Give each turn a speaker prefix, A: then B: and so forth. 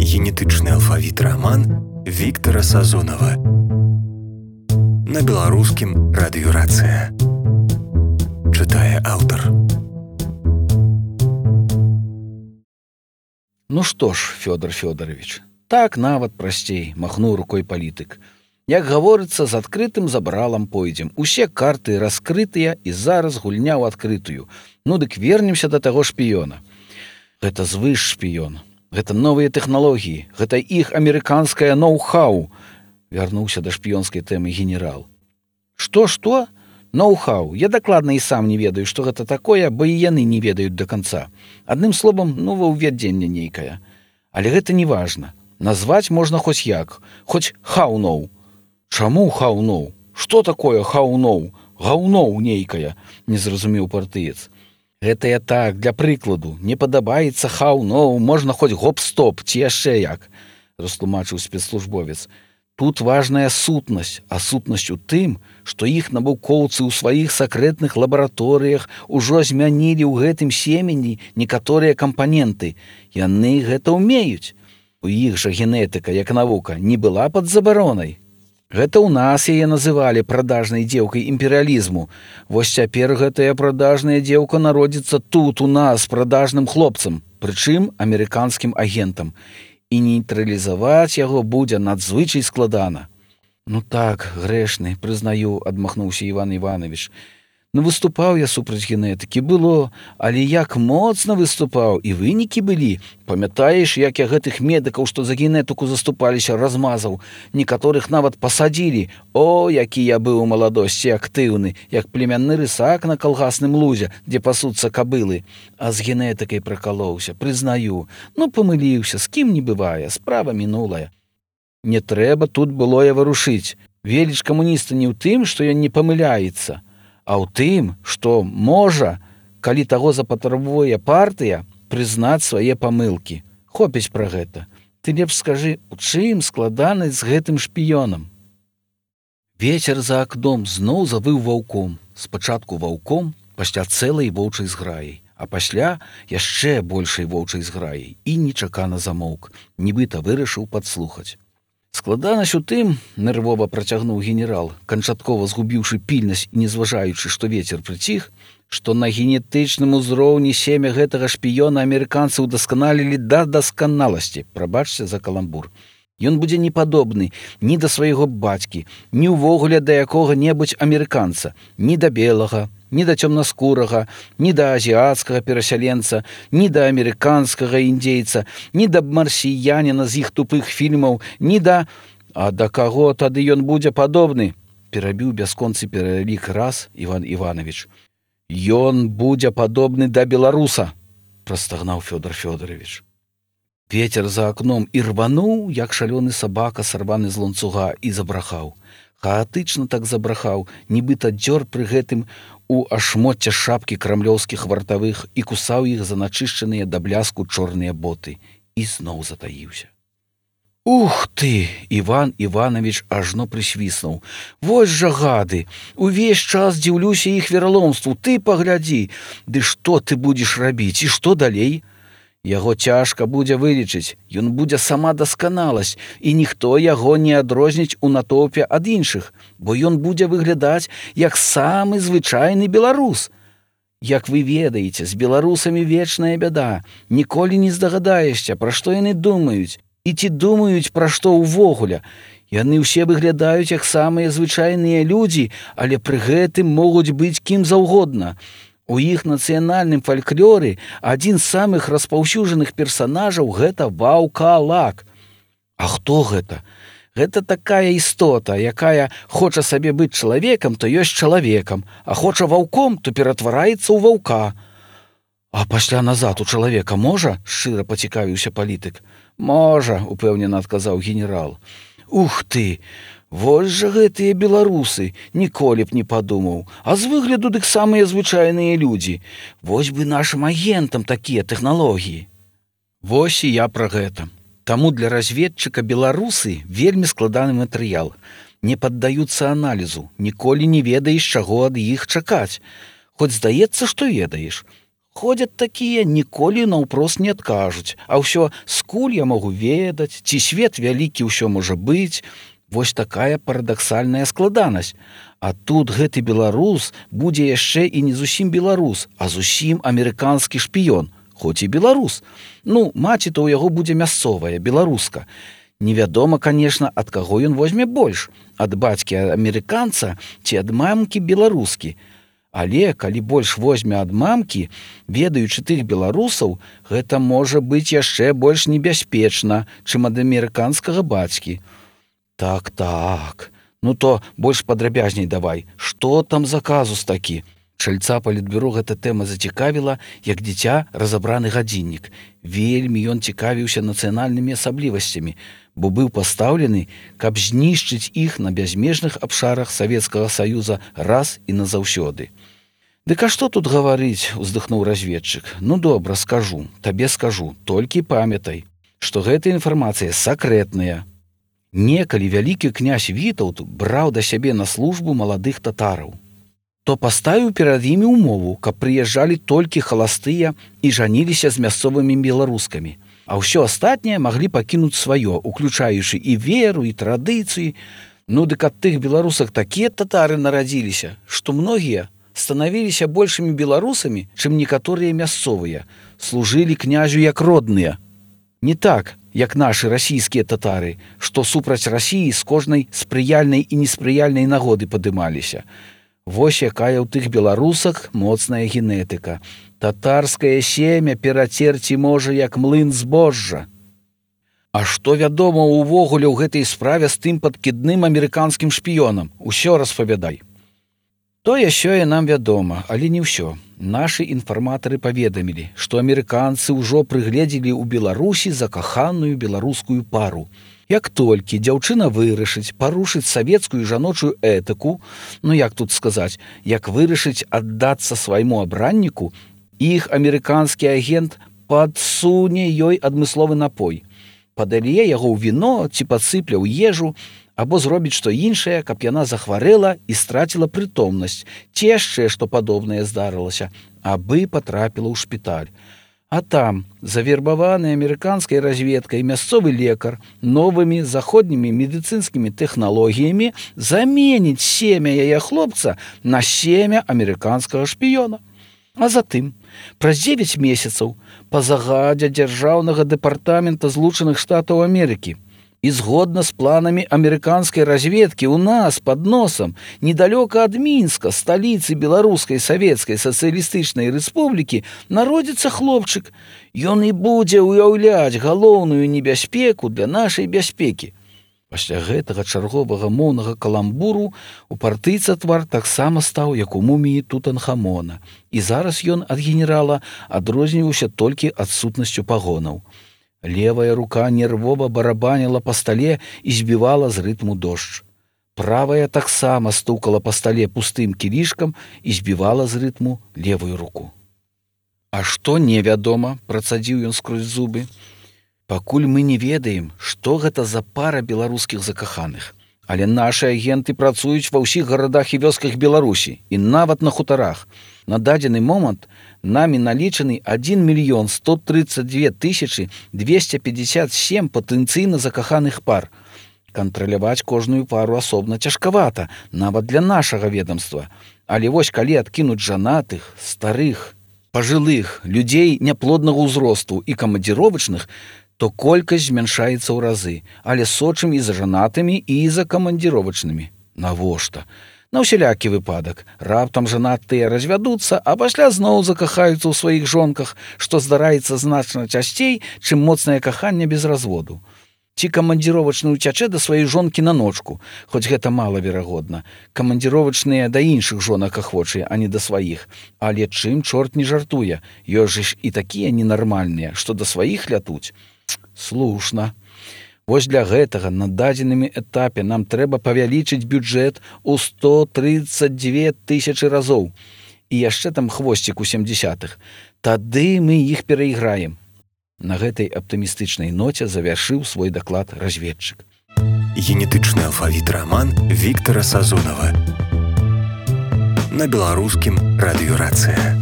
A: генетычны алфавіт раман Віктара Сазонава. На беларускім радыёрацыя. Чытае аўтар.
B: Ну што ж, Фёдор Фёдорович, так нават прасцей, махнуў рукой палітык. Як гаворыцца, з адкрытым забралам пойдзем. Усе карты раскрытыя і зараз гульня ў адкрытую. Ну дык вернемся да таго шпіёна. Гэта звыш шпіён. Гэта новыя тэхналогіі. Гэта іх амерыканскае ноу-хау. Вярнуўся да шпіёнскай тэмы генерал. Што? Ноу-хау. Я дакладна і сам не ведаю, што гэта такое, бо і яны не ведаюць да канца. Адным словам, новаўвядзенне нейкае. Але гэта не важна. Назваць можна хоць як. Хоць хау-ноу. Чаму хау-ноу? Што такое хау-ноу? Гаўноў нейкае, не зразумеў партыец. Гэта я так, для прыкладу. Не падабаецца хау-ноу, можна хоць гоп-стоп, ці яшчэ як, растлумачыў спецслужбовец. Тут важная сутнасць, а сутнасць у тым, што іх навукоўцы ў сваіх сакрэтных лабараторыях ужо змянілі ў гэтым семені некаторыя кампаненты. Яны гэта ўмеюць. У іх жа генетыка, як навука, не была пад забаронай. Гэта ў нас яе называлі прадажнай дзеўкай імперыялізму. Вось цяпер гэтая прадажная дзеўка народзіцца тут у нас прадажным хлопцам, прычым амерыканскім агентам. І нейтралізаваць яго будзе надзвычай складана. Ну так, грэшны, прызнаю, адмахнуўся Іван Іванович. Ну выступаў я супраць генетыкі, было, але як моцна выступаў, і вынікі былі. Памятаеш, як я гэтых медыкаў, што за генетыку заступаліся, размазаў, некаторых нават пасадзілі. О, які я быў у маладосці актыўны, як племянны рысак на калгасным лузе, дзе пасуцца кабылы. А з генетыкай пракалоўся, прызнаю. Ну памыліўся, з кім не бывае, справа мінулая. Не трэба тут было я варушыць. Веліч камуніста не ў тым, што ён не памыляецца, а ў тым, што можа, калі таго запатрабуе партыя, прызнаць свае памылкі. Хопіць пра гэта. Ты лепш скажы, у чым складанасць з гэтым шпіёнам? Вецер за акном зноў завыў ваўком. Спачатку ваўком, пасля цэлай воўчай зграі, а пасля яшчэ большай воўчай зграі, і нечакана замоўк, нібыта вырашыў падслухаць. Складанасць у тым, нервова працягнуў генерал, канчаткова згубіўшы пільнасць і не зважаючы, што вецер прыціх, што на генетычным узроўні семя гэтага шпіёна амерыканцы ўдасканалілі да дасканаласці, прабачце за каламбур. Ён будзе не падобны ні да свайго бацькі, ні ўвогуле да якога-небудзь амерыканца, ні да белага, ні да цёмнаскурага, ні да азіяцкага перасяленца, ні да амерыканскага індзейца, ні да марсіяніна з іх тупых фільмаў, ні да... А да каго тады ён будзе падобны? Перабіў бясконцы пералік раз Іван Іванович. Ён будзе падобны да беларуса, прастагнаў Фёдор Фёдорович. Вецер за акном і рвануў, як шалёны сабака, сарваны з ланцуга, і забрахаў. Хаатычна так забрахаў, нібыта дзёр пры гэтым у ашмотце шапкі крамлёўскіх вартавых і кусаў іх за начышчаныя да бляску чорныя боты. І зноў затаіўся. Ух ты! Іван Іванович ажно прысвіснуў. Вось жа гады! Увесь час дзіўлюся іх вераломству. Ты паглядзі! Ды што ты будзеш рабіць? І што далей? Яго цяжка будзе вылічыць, ён будзе сама дасканаласць, і ніхто яго не адрозніць у натоўпе ад іншых, бо ён будзе выглядаць як самы звычайны беларус. Як вы ведаеце, з беларусамі вечная бяда, ніколі не здагадаешся, пра што яны думаюць, і ці думаюць пра што ўвогуле. Яны ўсе выглядаюць як самыя звычайныя людзі, але пры гэтым могуць быць кім заўгодна. У іх нацыянальным фальклоры адзін з самых распаўсюджаных персанажаў гэта ваўкалак. А хто гэта? Гэта такая істота, якая хоча сабе быць чалавекам, то ёсць чалавекам, а хоча ваўком, то ператвараецца ў ваўка. А пасля назад у чалавека можа? Шчыра пацікавіўся палітык. Можа, упэўнена адказаў генерал. Ух ты! Вось жа гэтыя беларусы, ніколі б не падумаў. А з выгляду дык самыя звычайныя людзі. Вось бы нашым агентам такія тэхналогіі. Вось і я пра гэта. Таму для разведчыка беларусы вельмі складаны матэрыял. Не паддаюцца аналізу, ніколі не ведаеш, чаго ад іх чакаць. Хоць здаецца, што ведаеш. Ходзяць такія, ніколі наўпрост не адкажуць. А ўсё, скуль я магу ведаць, ці свет вялікі ўсё можа быць. Вось такая парадаксальная складанасць. А тут гэты беларус будзе яшчэ і не зусім беларус, а зусім амерыканскі шпіён, хоць і беларус. Ну, маці-то ў яго будзе мясцовая, беларуска. Невядома, канешне, ад каго ён возьме больш, ад бацькі амерыканца ці ад мамкі беларускі. Але калі больш возьме ад мамкі, ведаючы тых беларусаў, гэта можа быць яшчэ больш небяспечна, чым ад амерыканскага бацькі. Так. Ну то больш падрабязней давай. Што там за казус такі? Чальца палітбюро гэта тэма зацікавіла, як дзіця разабраны гадзіннік. Вельмі ён цікавіўся нацыянальнымі асаблівасцямі, бо быў пастаўлены, каб знішчыць іх на бязмежных абшарах Савецкага Саюза раз і назаўсёды. Дык а што тут гаварыць, уздыхнуў разведчык. Ну добра, скажу, табе скажу, толькі памятай, што гэта інфармацыя сакрэтная. Некалі вялікі князь Вітаўт браў да сябе на службу маладых татараў. То паставіў перад імі ўмову, каб прыязджалі толькі халастыя і жаніліся з мясцовымі беларускамі, а ўсё астатняе маглі пакінуць сваё, уключаючы і веру, і традыцыі. Ну дык ад тых беларусак такія татары нарадзіліся, што многія станавіліся большымі беларусамі, чым некаторыя мясцовыя, служылі князю як родныя. Не так, як нашы расійскія татары, што супраць Расіі з кожнай спрыяльнай і неспрыяльнай нагоды падымаліся. Вось якая ў тых беларусах моцная генетыка. Татарскае семя перацерці можа, як млын збожжа. А што вядома ўвогуле ў гэтай справе з тым падкідным амерыканскім шпіёнам? Усё распавядай. Тое сёе нам вядома, але не ўсё. Нашы інфарматары паведамілі, што амерыканцы ўжо прыгледзелі ў Беларусі закаханую беларускую пару. Як толькі дзяўчына вырашыць парушыць савецкую жаночую этыку, ну як тут сказаць, як вырашыць аддацца свайму абранніку, іх амерыканскі агент падсуне ёй адмысловы напой, падалье яго ў віно ці падсыпля ў ежу, або зробіць што іншае, каб яна захварэла і страціла прытомнасць, ці яшчэ што падобнае здарылася, абы патрапіла ў шпіталь. А там завербаваны амерыканскай разведкай мясцовы лекар новымі заходнімі медыцынскімі тэхналогіямі заменіць семя яе хлопца на семя амерыканскага шпіёна. А затым, праз 9 месяцаў, па загадзе дзяржаўнага дэпартамента Злучаных Штатаў Амерыкі, і згодна з планамі амерыканскай разведкі ў нас пад носам, недалёка ад Мінска, сталіцы Беларускай Савецкай Сацыялістычнай Рэспублікі, народзіцца хлопчык. Ён і будзе ўяўляць галоўную небяспеку для нашай бяспекі. Пасля гэтага чарговага моўнага каламбуру у партыйца твар таксама стаў, як у муміі Тутанхамона. І зараз ён ад генерала адрозніваўся толькі адсутнасцю пагонаў. Левая рука нервова барабаніла па стале і збівала з рытму дождж. Правая таксама стукала па стале пустым кілішкам і збівала з рытму левую руку. А што невядома, працадзіў ён скрозь зубы. Пакуль мы не ведаем, што гэта за пара беларускіх закаханых. Але нашы агенты працуюць ва ўсіх гарадах і вёсках Беларусі, і нават на хутарах. На дадзены момант намі налічаны 1 132 257 патэнцыйна закаханых пар. Кантраляваць кожную пару асобна цяжкавата, нават для нашага ведамства. Але вось калі адкінуць жанатых, старых, пажылых, людзей няплоднага ўзросту і камандзіровачных, то колькасць змяншаецца ў разы, але сочым і за жанатымі, і за камандзіровачнымі. Навошта? На ўсялякі выпадак. Раптам жанатыя развядуцца, а пасля зноў закахаюцца ў сваіх жонках, што здараецца значна часцей, чым моцнае каханне без разводу. Ці камандзіровачны ўцячэ да сваёй жонкі на ночку, хоць гэта малаверагодна. Камандзіровачныя да іншых жонак ахвочыя, а не да сваіх. Але чым чорт не жартуе? Ёсць жа і такія ненармальныя, што да сваіх лятуць. Слушна. Вось для гэтага на дадзеным этапе нам трэба павялічыць бюджэт у 132 000 разоў. І яшчэ там хвосцік у 70-х. Тады мы іх перайграем. На гэтай аптымістычнай ноце завяршыў свой даклад разведчык.
A: Генетычны алфавіт раман Віктара Сазонава. На беларускім радыёрацыя.